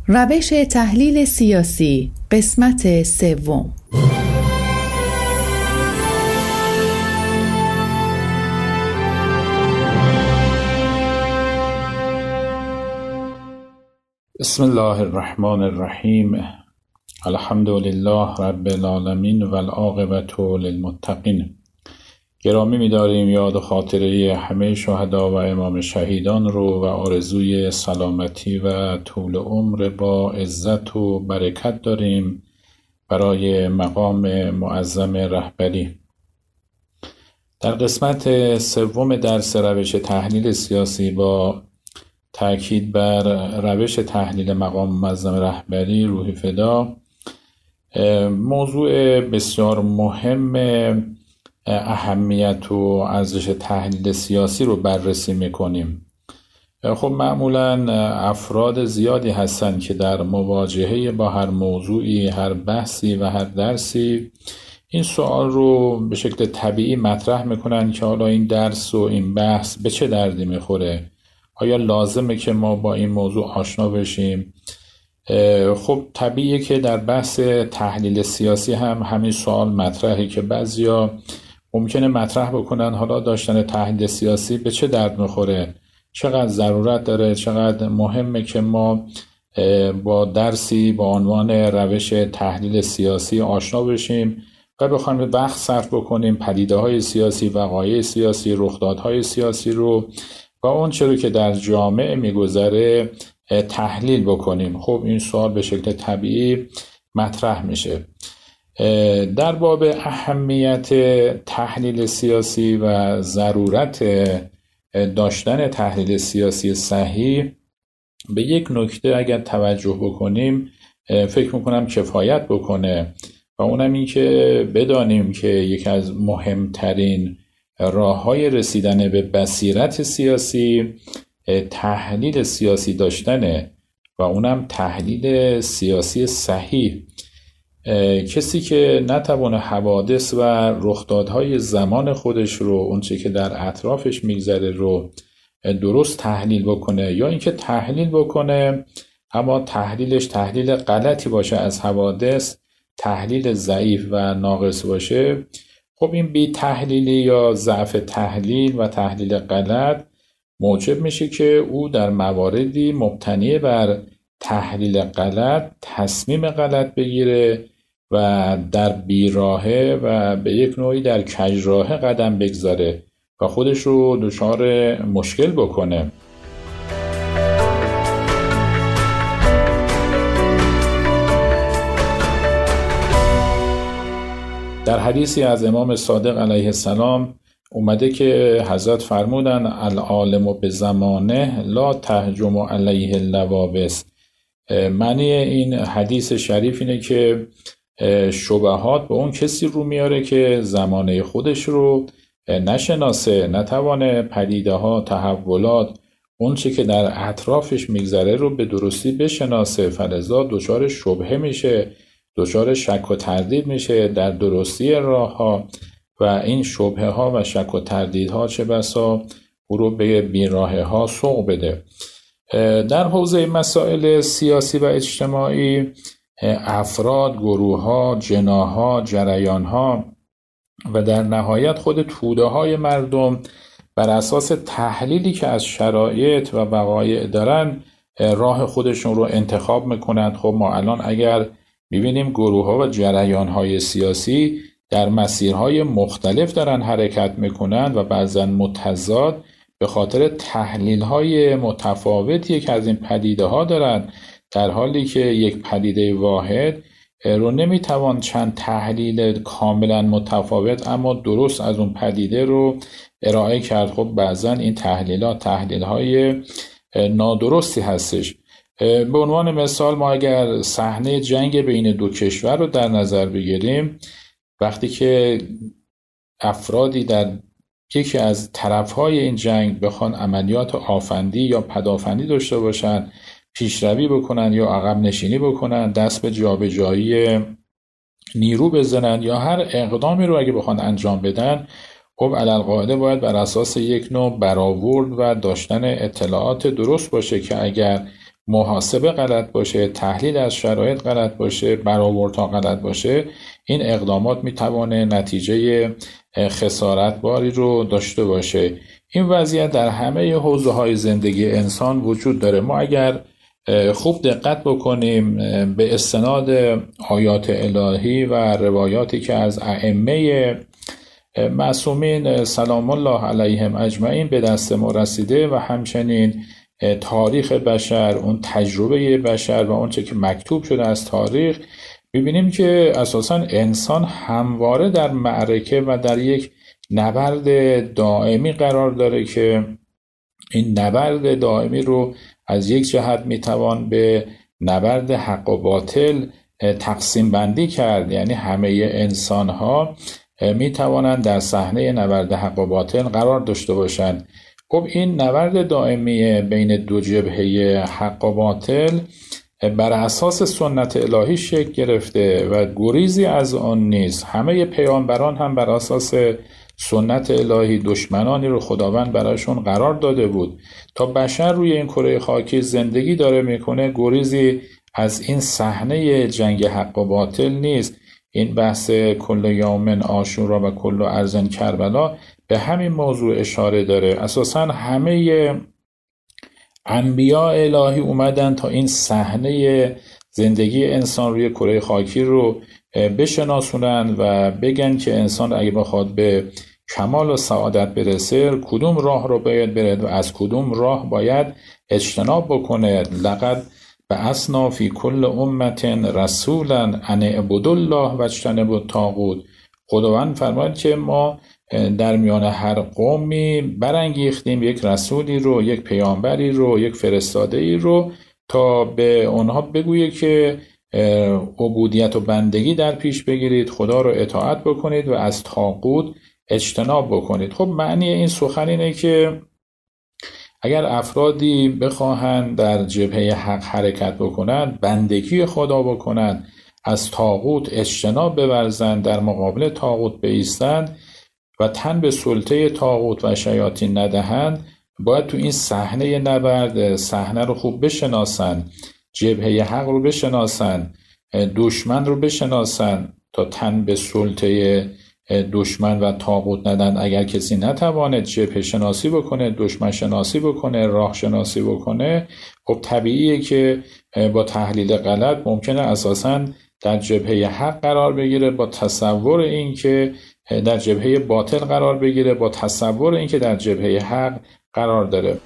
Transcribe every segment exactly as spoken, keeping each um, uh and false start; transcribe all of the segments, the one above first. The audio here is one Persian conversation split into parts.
روش تحلیل سیاسی قسمت سوم. بسم الله الرحمن الرحیم. الحمد لله رب العالمین و العاقبة للمتقین. گرامی می‌داریم یاد و خاطره همه شهدا و امام شهیدان رو و آرزوی سلامتی و طول عمر با عزت و برکت داریم برای مقام معظم رهبری. در قسمت سوم درس روش تحلیل سیاسی با تأکید بر روش تحلیل مقام معظم رهبری روح فدا، موضوع بسیار مهم اهمیت و ارزش تحلیل سیاسی رو بررسی میکنیم. خب معمولا افراد زیادی هستن که در مواجهه با هر موضوعی، هر بحثی و هر درسی این سوال رو به شکل طبیعی مطرح میکنن که حالا این درس و این بحث به چه دردی میخوره؟ آیا لازمه که ما با این موضوع آشنا بشیم؟ خب طبیعیه که در بحث تحلیل سیاسی هم همین سوال مطرحه که بعضیا ممکنه مطرح بکنن حالا داشتن تحلیل سیاسی به چه درد میخوره؟ چقدر ضرورت داره؟ چقدر مهمه که ما با درسی با عنوان روش تحلیل سیاسی آشنا بشیم و بخوایم وقت صرف بکنیم پدیده‌های سیاسی، وقایع سیاسی، رخدادهای سیاسی رو و اون چیزی که در جامعه میگذره تحلیل بکنیم. خب این سوال به شکل طبیعی مطرح میشه. در باب اهمیت تحلیل سیاسی و ضرورت داشتن تحلیل سیاسی صحیح به یک نکته اگر توجه بکنیم فکر میکنم کفایت بکنه و اونم این که بدانیم که یکی از مهمترین راه‌های رسیدن به بصیرت سیاسی تحلیل سیاسی داشتنه و اونم تحلیل سیاسی صحیح. کسی که نتوانه حوادث و رخدادهای زمان خودش رو، اون چه که در اطرافش میگذره رو درست تحلیل بکنه یا اینکه تحلیل بکنه اما تحلیلش تحلیل غلطی باشه از حوادث، تحلیل ضعیف و ناقص باشه، خب این بی تحلیلی یا ضعف تحلیل و تحلیل غلط موجب میشه که او در مواردی مبتنی بر تحلیل غلط تصمیم غلط بگیره و در بیراهه و به یک نوعی در کجراهه قدم بگذاره و خودش رو دچار مشکل بکنه. در حدیثی از امام صادق علیه السلام اومده که حضرت فرمودن العالم به زمانه لا تهجم علیه اللوابس. معنی این حدیث شریف اینه که شبهات به اون کسی رو میاره که زمانه خودش رو نشناسه، نتوانه پدیده ها، تحولات، اون چی که در اطرافش میگذره رو به درستی بشناسه، فلذا دچار شبهه میشه، دچار شک و تردید میشه در درستی راه ها و این شبهه ها و شک و تردید ها چه بسا او رو به بیراهه ها سوق بده. در حوزه مسائل سیاسی و اجتماعی افراد، گروه ها، جناح ها، جریان ها و در نهایت خود توده های مردم بر اساس تحلیلی که از شرایط و وقایع دارن راه خودشون رو انتخاب میکنند. خب ما الان اگر ببینیم گروه ها و جریان های سیاسی در مسیرهای مختلف دارن حرکت میکنن و بعضا متضاد به خاطر تحلیل های متفاوتی که از این پدیده ها دارن، در حالی که یک پدیده واحد رو نمیتوان چند تحلیل کاملا متفاوت اما درست از اون پدیده رو ارائه کرد. خب بعضا این تحلیلات تحلیل های نادرستی هستش. به عنوان مثال ما اگر صحنه جنگ بین دو کشور رو در نظر بگیریم، وقتی که افرادی در یکی از طرفهای این جنگ بخوان عملیات آفندی یا پدافندی داشته باشن، پیشروی بکنن یا عقب نشینی بکنن، دست به جابجایی نیرو بزنن یا هر اقدامی رو اگه بخوان انجام بدن، خب علالقاعده باید بر اساس یک نوع برآورد و داشتن اطلاعات درست باشه که اگر محاسبه غلط باشه، تحلیل از شرایط غلط باشه، برآوردها غلط باشه، این اقدامات میتوانه نتیجه خسارتباری رو داشته باشه. این وضعیت در همه حوزه‌های زندگی انسان وجود داره. ما اگر خوب دقت بکنیم به استناد آیات الهی و روایاتی که از ائمه معصومین سلام الله علیهم اجمعین به دست ما رسیده و همچنین تاریخ بشر، اون تجربه بشر و اون چه که مکتوب شده از تاریخ، ببینیم که اساساً انسان همواره در معرکه و در یک نبرد دائمی قرار داره که این نبرد دائمی رو از یک جهت میتوان به نبرد حق و باطل تقسیم بندی کرد. یعنی همه انسان ها میتوانند در صحنه نبرد حق و باطل قرار داشته باشند. خب این نبرد دائمی بین دو جبهه حق و باطل بر اساس سنت الهی شکل گرفته و گریزی از آن نیست. همه پیامبران هم بر اساس سنت الهی دشمنانی رو خداوند برایشون قرار داده بود. تا بشر روی این کره خاکی زندگی داره میکنه، گریزی از این صحنه جنگ حق و باطل نیست. این بحث کل یوم عاشورا و کل ارض کربلا به همین موضوع اشاره داره. اساساً همه انبیاء الهی اومدن تا این صحنه زندگی انسان روی کره خاکی رو بشناسونن و بگن که انسان اگه بخواد به کمال و سعادت برسه کدوم راه رو باید برد و از کدوم راه باید اجتناب بکنه. لقد بعثنا فی کل امت رسولا ان اعبدوا الله واجتنبوا الطاغوت. خداوند فرماید که ما در میان هر قومی برانگیختیم یک رسولی رو، یک پیامبری رو، یک فرستاده‌ای رو تا به اونها بگویه که عبودیت و بندگی در پیش بگیرید، خدا رو اطاعت بکنید و از طاغوت اجتناب بکنید. خب معنی این سخن اینه که اگر افرادی بخواهند در جبهه حق حرکت بکنند، بندگی خدا بکنند، از طاغوت اجتناب بورزند، در مقابل طاغوت بایستند و تن به سلطه طاغوت و شیاطین ندهند، باید تو این صحنه نبرد صحنه رو خوب بشناسند، جبهه حق رو بشناسند، دشمن رو بشناسند تا تن به سلطه دشمن و طاغوت ندن. اگر کسی نتواند جبهه شناسی بکنه، دشمن شناسی بکنه، راه شناسی بکنه، خب طبیعیه که با تحلیل غلط ممکنه اساساً در جبهه حق قرار بگیره، با تصور این که در جبهه باطل قرار بگیره، با تصور این که در جبهه حق قرار داره.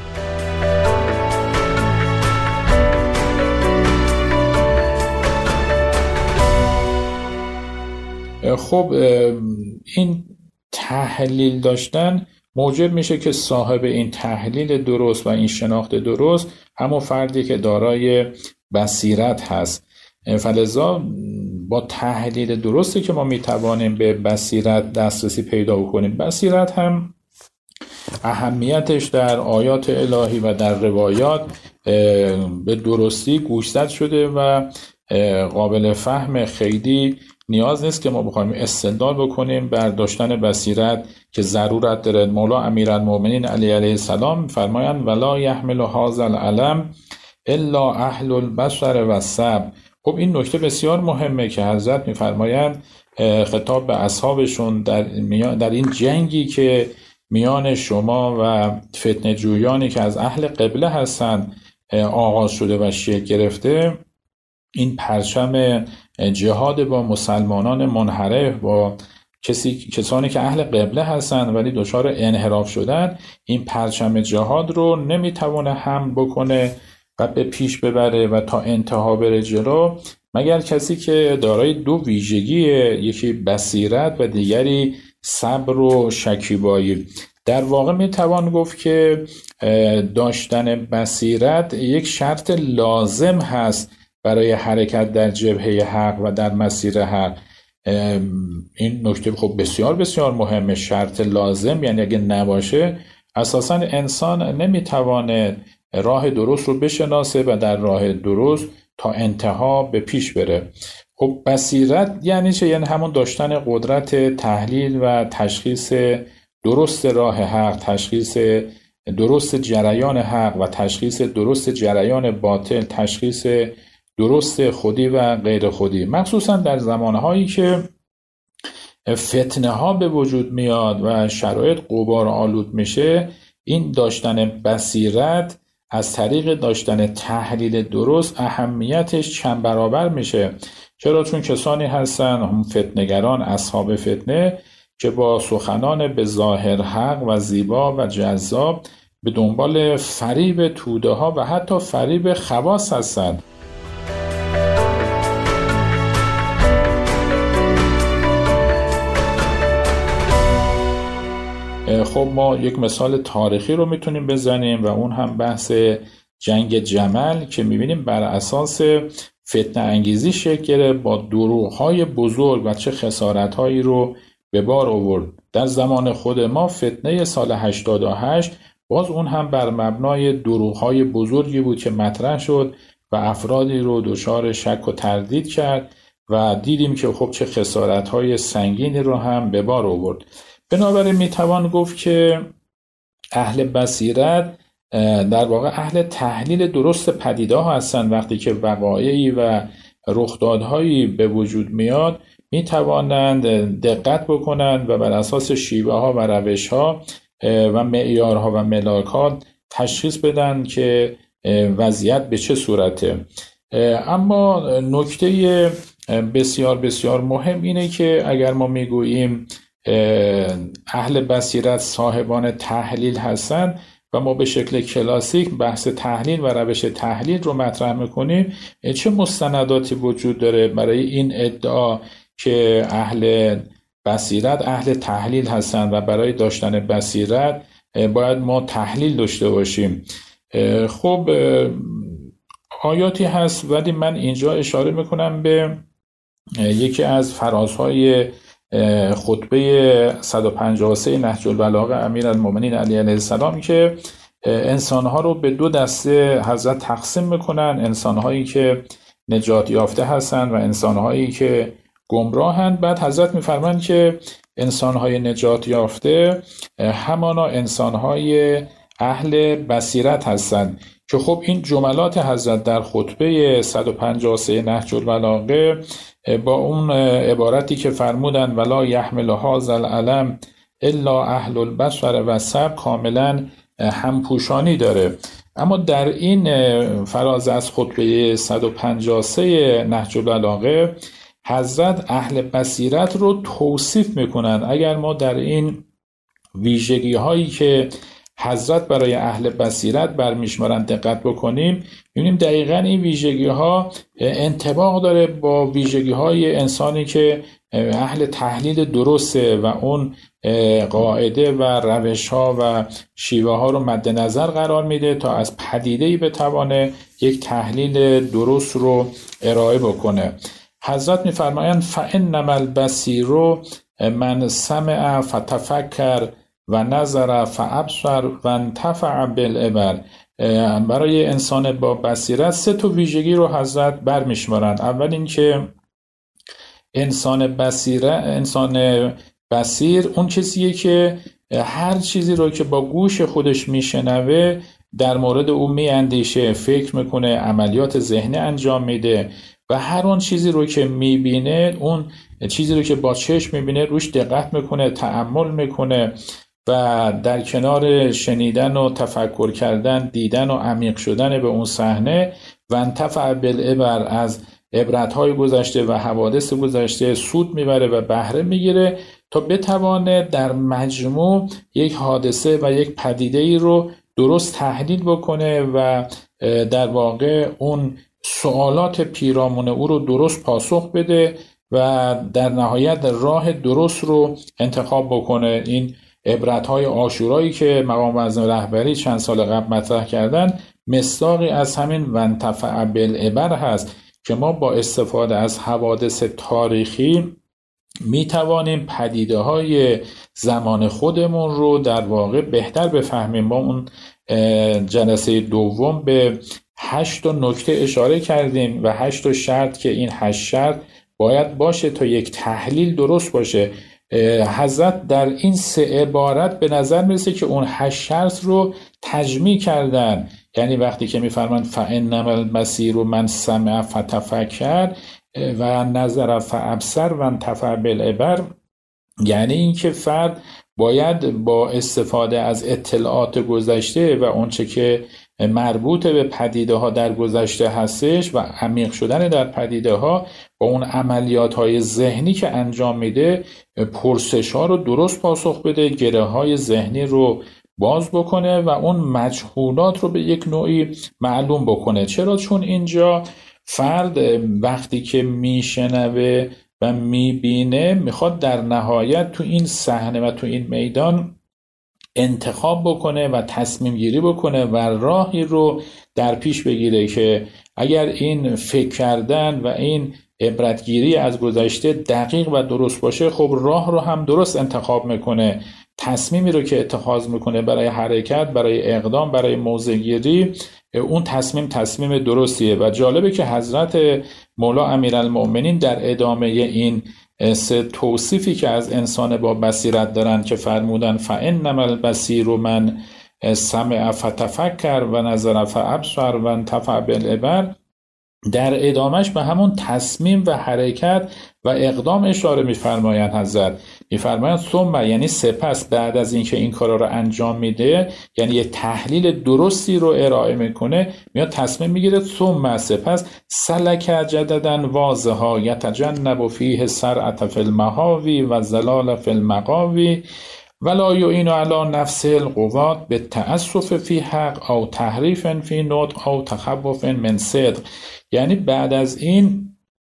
خب این تحلیل داشتن موجب میشه که صاحب این تحلیل درست و این شناخت درست همون فردی که دارای بصیرت هست. فلذا با تحلیل درستی که ما میتوانیم به بصیرت دسترسی پیدا کنیم. بصیرت هم اهمیتش در آیات الهی و در روایات به درستی گوشزد شده و قابل فهم. خیلی نیاز نیست که ما بخوایم استدلال بکنیم بر داشتن بصیرت که ضرورت داره. مولا امیرالمؤمنین علی علیه السلام فرمایند ولا یحمل هذا العلم الا اهل البصر و السمع. خب این نکته بسیار مهمه که حضرت میفرمایند خطاب به اصحابشون در, در این جنگی که میان شما و فتنه جویانی که از اهل قبله هستند آغاز شده و شکل گرفته، این پرچم جهاد با مسلمانان منحرف، با کسی کسانی که اهل قبله هستند ولی دچار انحراف شدن، این پرچم جهاد رو نمیتونه حمل بکنه و به پیش ببره و تا انتها بره جلو مگر کسی که دارای دو ویژگی، یکی بصیرت و دیگری صبر و شکیبایی. در واقع میتوان گفت که داشتن بصیرت یک شرط لازم هست برای حرکت در جبهه حق و در مسیر حق. این نکته خب بسیار بسیار مهمه. شرط لازم یعنی اگه نباشه اساساً انسان نمیتوانه راه درست رو بشناسه و در راه درست تا انتها به پیش بره. خب بصیرت یعنی چه؟ یعنی همون داشتن قدرت تحلیل و تشخیص درست راه حق، تشخیص درست جریان حق و تشخیص درست جریان باطل، تشخیص درست خودی و غیر خودی، مخصوصا در زمانهایی که فتنه ها به وجود میاد و شرایط غبار آلود میشه. این داشتن بصیرت از طریق داشتن تحلیل درست اهمیتش چند برابر میشه. چرا؟ چون کسانی هستن، هم فتنه‌گران، اصحاب فتنه، که با سخنان به ظاهر حق و زیبا و جذاب به دنبال فریب توده ها و حتی فریب خواص هستند. خب ما یک مثال تاریخی رو میتونیم بزنیم و اون هم بحث جنگ جمل که میبینیم بر اساس فتنه انگیزی شکل گرفت، با دروغ‌های بزرگ و چه خسارت‌هایی رو به بار آورد. در زمان خود ما فتنه سال هشتاد و هشت باز اون هم بر مبنای دروغ‌های بزرگی بود که مطرح شد و افرادی رو دچار شک و تردید کرد و دیدیم که خب چه خسارت‌های سنگینی رو هم به بار آورد. بنابراین میتوان گفت که اهل بصیرت در واقع اهل تحلیل درست پدیده ها هستند. وقتی که وقایعی و رخدادهایی به وجود میاد میتوانند دقت بکنند و بر اساس شیوه ها و روش ها و معیارها و ملاک ها تشخیص بدن که وضعیت به چه صورته. اما نکته بسیار بسیار مهم اینه که اگر ما میگوییم اهل بصیرت صاحبان تحلیل هستند و ما به شکل کلاسیک بحث تحلیل و روش تحلیل رو مطرح میکنیم، چه مستنداتی وجود داره برای این ادعا که اهل بصیرت اهل تحلیل هستند و برای داشتن بصیرت باید ما تحلیل داشته باشیم؟ خب آیاتی هست، ولی من اینجا اشاره میکنم به یکی از فرازهای خطبه صد و پنجاه و سه نهج البلاغه امیرالمومنین علی علیه السلام که انسانها رو به دو دسته حضرت تقسیم میکنن: انسانهایی که نجات یافته هستند و انسانهایی که گمراهند. بعد حضرت میفرمایند که انسانهای نجات یافته همانا انسانهای اهل بصیرت هستند، که خب این جملات حضرت در خطبه صد و پنجاه و سه نهج البلاغه با اون عبارتی که فرمودن ولا یحمل هذا العلم الا اهل البصر و صبر کاملا همپوشانی داره. اما در این فراز از خطبه صد و پنجاه و سه نهج البلاغه حضرت اهل بصیرت رو توصیف میکنن. اگر ما در این ویژگی هایی که حضرت برای اهل بصیرت برمیشمارن دقت بکنیم، می‌بینیم دقیقاً این ویژگی ها انطباق داره با ویژگی های انسانی که اهل تحلیل درسته و اون قاعده و روش ها و شیوه ها رو مد نظر قرار میده تا از پدیده‌ای بتوانه یک تحلیل درست رو ارائه بکنه. حضرت می‌فرمایند فإنما البصیر من سمع فتفکر و نظر فابصر و انتفع بالعبر. برای انسان با بصیرت سه تا ویژگی رو حضرت برمیشمارند. اول این که انسان بصیره انسان بصیر اون کسیه که هر چیزی رو که با گوش خودش میشنوه در مورد اون میاندیشه، فکر میکنه، عملیات ذهنی انجام میده و هر اون چیزی رو که میبینه، اون چیزی رو که با چشم میبینه روش دقت میکنه، تأمل میکنه و در کنار شنیدن و تفکر کردن، دیدن و عمیق شدن به اون صحنه و انتفع بالعبر، از عبرت‌های گذشته و حوادث گذشته سود میبره و بهره میگیره تا بتوانه در مجموع یک حادثه و یک پدیده‌ای رو درست تحلیل بکنه و در واقع اون سوالات پیرامون او رو درست پاسخ بده و در نهایت راه درست رو انتخاب بکنه. این عبرت‌های عاشورایی که مقام معظم رهبری چند سال قبل مطرح کردن مصداقی از همین وانتفع بالعبر هست که ما با استفاده از حوادث تاریخی می توانیم پدیده های زمان خودمون رو در واقع بهتر بفهمیم. ما اون جلسه دوم به هشت نکته اشاره کردیم و هشت شرط که این هشت شرط باید باشه تا یک تحلیل درست باشه. حضرت در این سه عبارت به نظر میرسه که اون هشت شرط رو تجمیع کردن. یعنی وقتی که میفرمان فانما البصیر من سمع فتفکر و نظر فابصر و انتفع بالعبر، یعنی اینکه فرد باید با استفاده از اطلاعات گذشته و اونچه که مربوط به پدیده ها در گذشته هستش و عمیق شدن در پدیده ها با اون عملیات های ذهنی که انجام میده پرسش ها رو درست پاسخ بده، گره های ذهنی رو باز بکنه و اون مجهولات رو به یک نوعی معلوم بکنه. چرا؟ چون اینجا فرد وقتی که میشنوه و میبینه میخواد در نهایت تو این صحنه و تو این میدان انتخاب بکنه و تصمیم گیری بکنه و راهی رو در پیش بگیره که اگر این فکر کردن و این عبرتگیری از گذشته دقیق و درست باشه، خب راه رو هم درست انتخاب میکنه، تصمیمی رو که اتخاذ میکنه برای حرکت، برای اقدام، برای موضع گیری، اون تصمیم تصمیم درستیه. و جالبه که حضرت مولا امیرالمؤمنین در ادامه این سه توصیفی که از انسان با بصیرت دارن که فرمودن فانما البصیر من سمع فتفکر و نظر فابصر و انتفع بالعبر، در ادامش به همون تصمیم و حرکت و اقدام اشاره می‌فرمایند. حضرت می‌فرمایند ثم، یعنی سپس بعد از اینکه این کارا رو انجام میده، یعنی یه تحلیل درستی رو ارائه میکنه، میاد تصمیم میگیره ثم سپس سلک جددن واضحا یتجنب فیه سرعت فی المهاوی و زلال فی المقاوی ولا یعین علی نفس القوات به تأسف فی حق او تحریف فی نطق او تخوف من صدق. یعنی بعد از این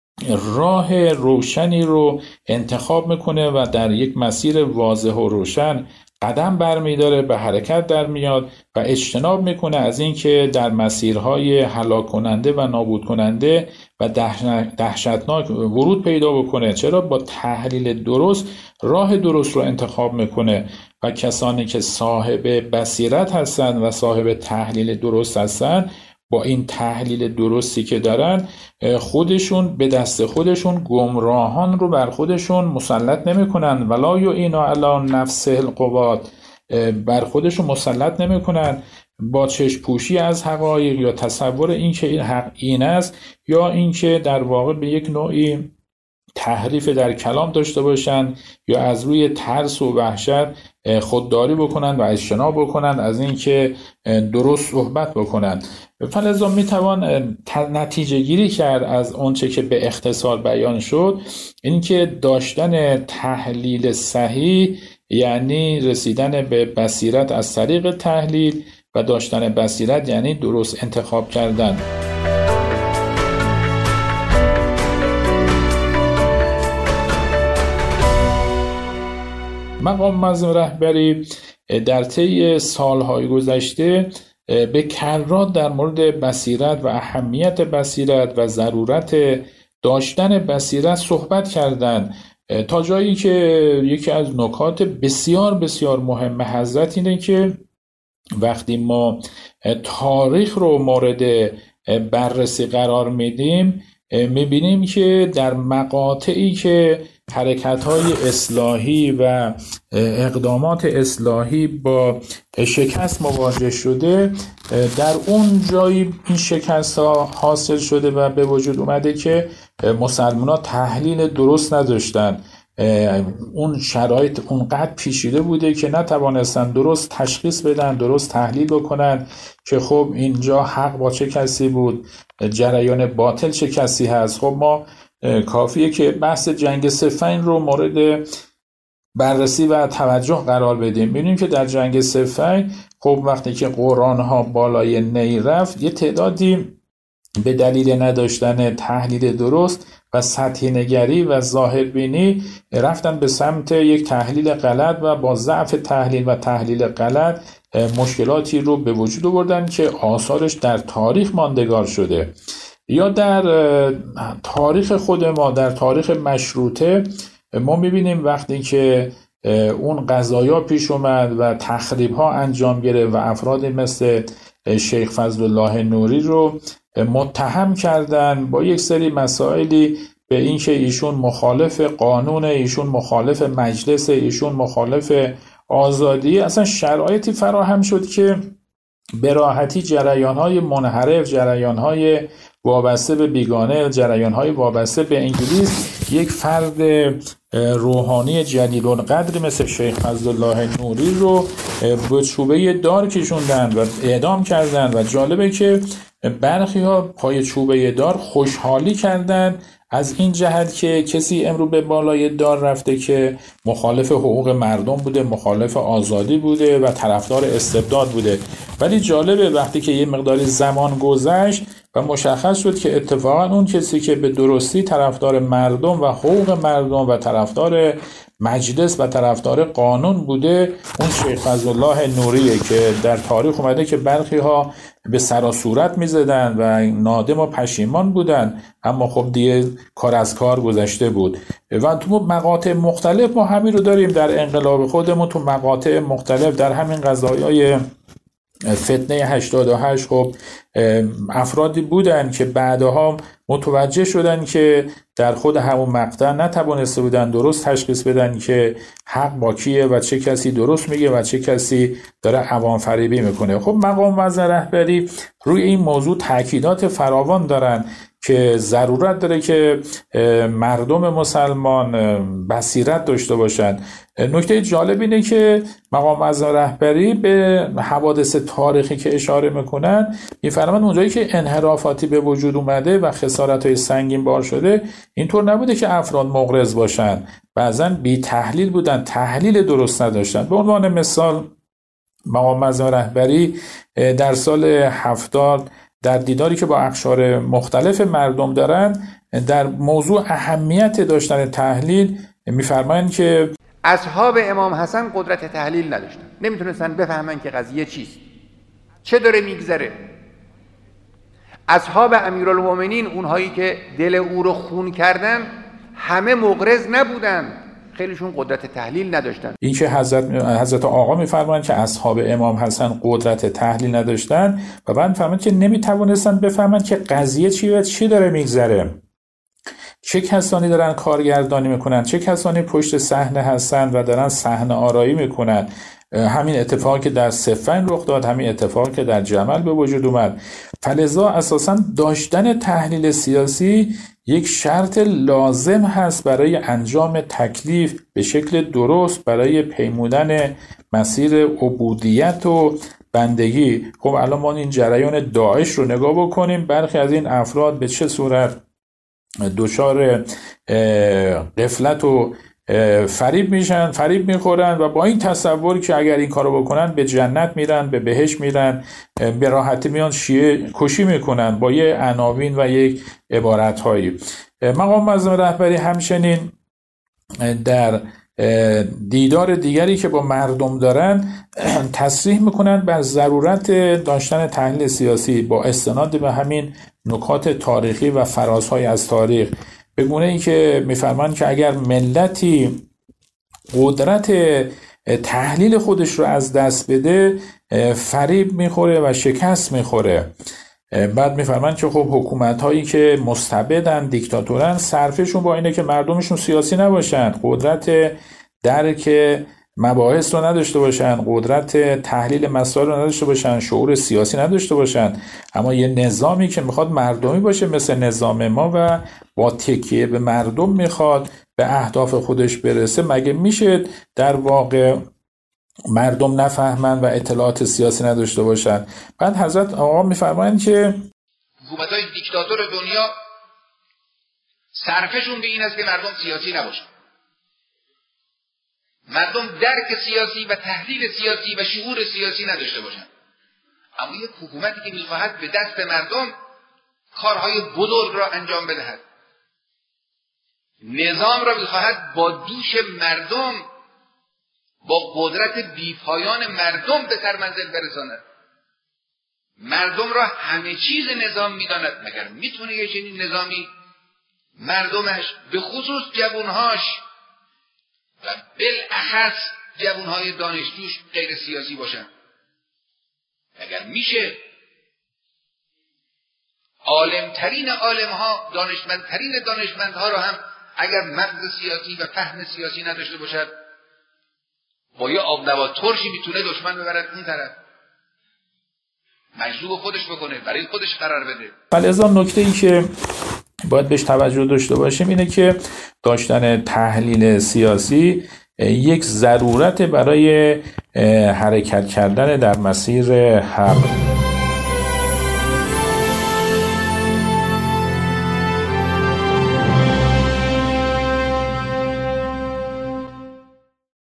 راه روشنی رو انتخاب میکنه و در یک مسیر واضح و روشن قدم برمیداره، به حرکت در میاد و اجتناب میکنه از این که در مسیرهای هلاک کننده و نابود کننده و دهشتناک ورود پیدا بکنه. چرا؟ با تحلیل درست راه درست رو انتخاب میکنه و کسانی که صاحب بصیرت هستن و صاحب تحلیل درست هستن با این تحلیل درستی که دارن خودشون به دست خودشون گمراهان رو بر خودشون مسلط نمیکنن، ولا یعین علی نفس القوات، بر خودشون مسلط نمیکنن با چشم پوشی از حقایق یا تصور این که این حق این است، یا این که در واقع به یک نوعی تحریف در کلام داشته باشن یا از روی ترس و وحشت خودداری بکنن و اجتناب بکنن از این که درست صحبت بکنن. فلذا میتوان نتیجه گیری کرد از اونچه که به اختصار بیان شد، این که داشتن تحلیل صحیح یعنی رسیدن به بصیرت از طریق تحلیل و داشتن بصیرت یعنی درست انتخاب کردن. مقام معظم رهبری در طی سالهای گذشته به کرات در مورد بصیرت و اهمیت بصیرت و ضرورت داشتن بصیرت صحبت کردند، تا جایی که یکی از نکات بسیار بسیار مهم حضرت اینه که وقتی ما تاریخ رو مورد بررسی قرار میدیم میبینیم که در مقاطعی که حرکت‌های اصلاحی و اقدامات اصلاحی با شکست مواجه شده، در اون جایی این شکست ها حاصل شده و به وجود اومده که مسلمان‌ها تحلیل درست نداشتن. اون شرایط اونقدر پیچیده بوده که نتوانستن درست تشخیص بدن، درست تحلیل بکنن که خب اینجا حق با چه کسی بود، جریان باطل چه کسی هست. خب ما کافیه که بحث جنگ صفین رو مورد بررسی و توجه قرار بدیم. می‌بینیم که در جنگ صفین خب وقتی که قرآن‌ها بالای نی رفت، یه تعدادی به دلیل نداشتن تحلیل درست و سطحی نگری و ظاهربینی رفتن به سمت یک تحلیل غلط و با ضعف تحلیل و تحلیل غلط مشکلاتی رو به وجود آوردن که آثارش در تاریخ ماندگار شده. یا در تاریخ خود ما، در تاریخ مشروطه ما میبینیم وقتی که اون قضایا پیش اومد و تخریب‌ها انجام گرفت و افراد مثل شیخ فضل الله نوری رو متهم کردن با یک سری مسائلی به اینکه ایشون مخالف قانون، ایشون مخالف مجلس، ایشون مخالف آزادی، اصلا شرایطی فراهم شد که به راحتی جریان‌های منحرف، جریان‌های وابسته به بیگانه، جریان‌های وابسته به انگلیس یک فرد روحانی جلیل القدر مثل شیخ فضلالله نوری رو به چوبه دار کشوندن و اعدام کردن. و جالبه که برخی ها پای چوبه دار خوشحالی کردن از این جهت که کسی امرو به بالای دار رفته که مخالف حقوق مردم بوده، مخالف آزادی بوده و طرفدار استبداد بوده. ولی جالبه وقتی که یه مقداری زمان گذشت و مشخص شد که اتفاقا اون کسی که به درستی طرفدار مردم و حقوق مردم و طرفدار مجلس و طرفدار قانون بوده، اون شیخ فضلالله نوریه که در تاریخ اومده که برخی ها به سر و صورت میزدن و نادم و پشیمان بودن، اما خب دیگه کار از کار گذشته بود. و تو مقاطع مختلف ما همین رو داریم در انقلاب خودمون، تو مقاطع مختلف در همین قضایای فتنه هشتاد و هشت خب افرادی بودن که بعدها متوجه شدن که در خود همون مقطع نتوانسته بودن درست تشخیص بدن که حق با کیه و چه کسی درست میگه و چه کسی داره عوام فریبی میکنه. خب مقام وزن رهبری روی این موضوع تاکیدات فراوان دارن که ضرورت داره که مردم مسلمان بصیرت داشته باشن. نکته جالب اینه که مقام وزن رهبری به حوادث تاریخی که اشاره میکنن میفرمایند اونجایی که انحرافاتی به وجود اومده و خسارت‌های سنگین بار شده، اینطور نبوده که افراد مغرض باشن، بعضا بی تحلیل بودن، تحلیل درست نداشتن. به عنوان مثال مقام وزن رهبری در سال هفتاد در دیداری که با اقشار مختلف مردم دارن در موضوع اهمیت داشتن تحلیل میفرمایند که اصحاب امام حسن قدرت تحلیل نداشتن، نمیتونستن بفهمن که قضیه چیست، چه داره میگذره. اصحاب امیرالمومنین، اونهایی که دل او رو خون کردن، همه مغرض نبودن، خیلیشون قدرت تحلیل نداشتن. این که حضرت حضرت آقا میفرمایند که اصحاب امام حسن قدرت تحلیل نداشتن و بعد میفرمایند که نمیتوانستن بفهمن که قضیه چی و چی داره میگذره، چه کسانی دارن کارگردانی میکنن، چه کسانی پشت صحنه هستن و دارن صحنه آرایی میکنن. همین اتفاقی که در صفین رخ داد، همین اتفاقی که در جمل به وجود اومد. فلذا اساساً داشتن تحلیل سیاسی یک شرط لازم هست برای انجام تکلیف به شکل درست، برای پیمودن مسیر عبودیت و بندگی. خب الان ما این جریان داعش رو نگاه بکنیم، برخی از این افراد به چه صورت دچار غفلت و فریب میشن، فریب میخورن و با این تصور که اگر این کارو بکنن به جنت میرن، به بهشت میرن، به راحتی میان شیعه کشی میکنن با یه عناوین و یک عبارتهایی. مقام وزن رهبری همچنین در دیدار دیگری که با مردم دارن تصریح میکنن بر ضرورت داشتن تحلیل سیاسی با استناد به همین نکات تاریخی و فرازهای از تاریخ، به گونه ای که میفرمان که اگر ملتی قدرت تحلیل خودش رو از دست بده فریب میخوره و شکست میخوره. بعد میفرمان که خب حکومت هایی که مستبدن، دیکتاتورن، صرفشون با اینه که مردمشون سیاسی نباشن، قدرت درک مباحث رو نداشته باشن، قدرت تحلیل مسائل رو نداشته باشن، شعور سیاسی نداشته باشن، اما یه نظامی که میخواد مردمی باشه مثل نظام ما و با تکیه به مردم میخواد به اهداف خودش برسه، مگه میشه در واقع مردم نفهمن و اطلاعات سیاسی نداشته باشن؟ بعد حضرت آقا میفرمایند که حکومت‌های دیکتاتور دنیا صرفشون به این است که مردم سیاسی نباشن، مردم درک سیاسی و تحلیل سیاسی و شعور سیاسی نداشته باشن. اما یک حکومتی که میخواهد به دست مردم کارهای بزرگ را انجام بدهد، نظام را میخواهد با دوش مردم، با قدرت بیپایان مردم به سرمنزل برساند، مردم را همه چیز نظام میداند، مگر میتونه یه چنین نظامی مردمش به خصوص جوانهاش و بالاخص جوانهای دانشجوش غیر سیاسی باشن؟ اگر میشه؟ عالمترین عالمها، دانشمندترین دانشمندها رو هم اگر مغز سیاسی و فهم سیاسی نداشته باشد، با یه آبنبات ترشی میتونه دشمن ببرد اون طرف، مجذوب خودش بکنه، برای خودش قرار بده. فلذا نکته‌ای که باید بهش توجه داشته باشیم اینه که داشتن تحلیل سیاسی یک ضرورت برای حرکت کردن در مسیر حق.